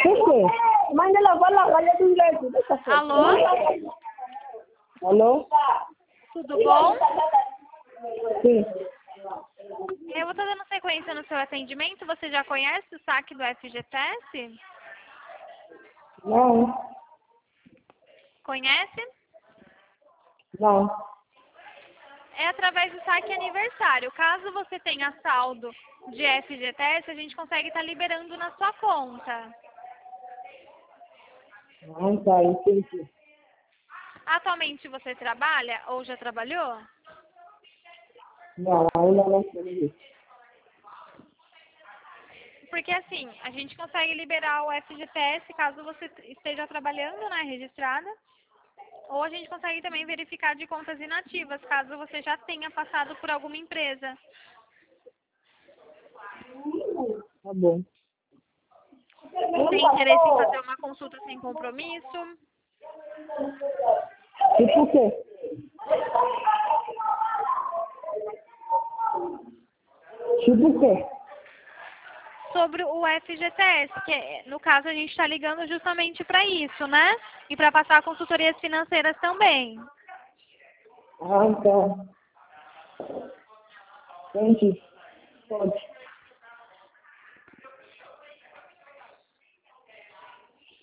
Alô? Alô? Tudo bom? Sim. Eu vou estar dando sequência no seu atendimento. Você já conhece o saque do FGTS? Não. Conhece? Não. É através do saque aniversário. Caso você tenha saldo de FGTS, a gente consegue estar liberando na sua conta. Não, tá, entendi. Atualmente você trabalha ou já trabalhou? Não, ainda não entendi. Porque assim, a gente consegue liberar o FGTS caso você esteja trabalhando, né, registrada. Ou a gente consegue também verificar de contas inativas, caso você já tenha passado por alguma empresa. Tá bom. Tem interesse em fazer uma consulta sem compromisso? Tipo o quê? Tipo o quê? Sobre o FGTS, que no caso a gente está ligando justamente para isso, né? E para passar consultorias financeiras também. Ah, tá. Entendi. Pode.